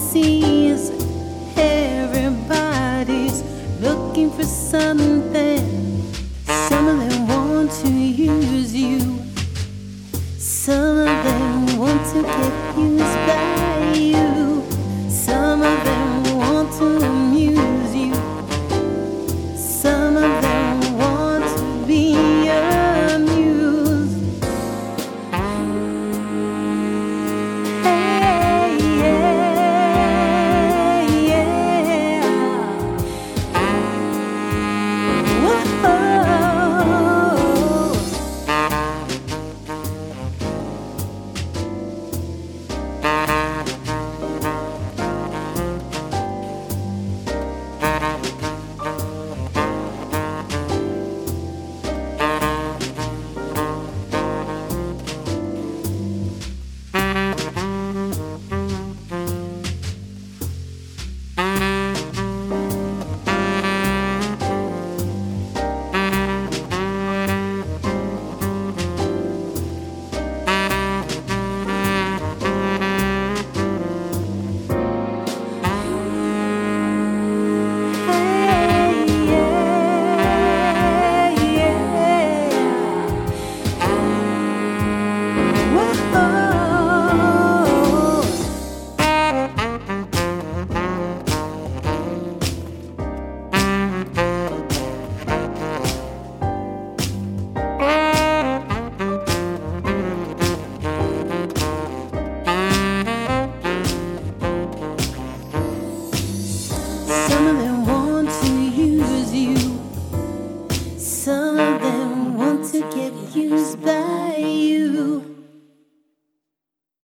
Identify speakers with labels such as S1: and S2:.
S1: see is everybody's looking for something. Some of them want to use you. Some of them want to get used by you. Some of them want to amuse you. Some of them want to be amused. Hey.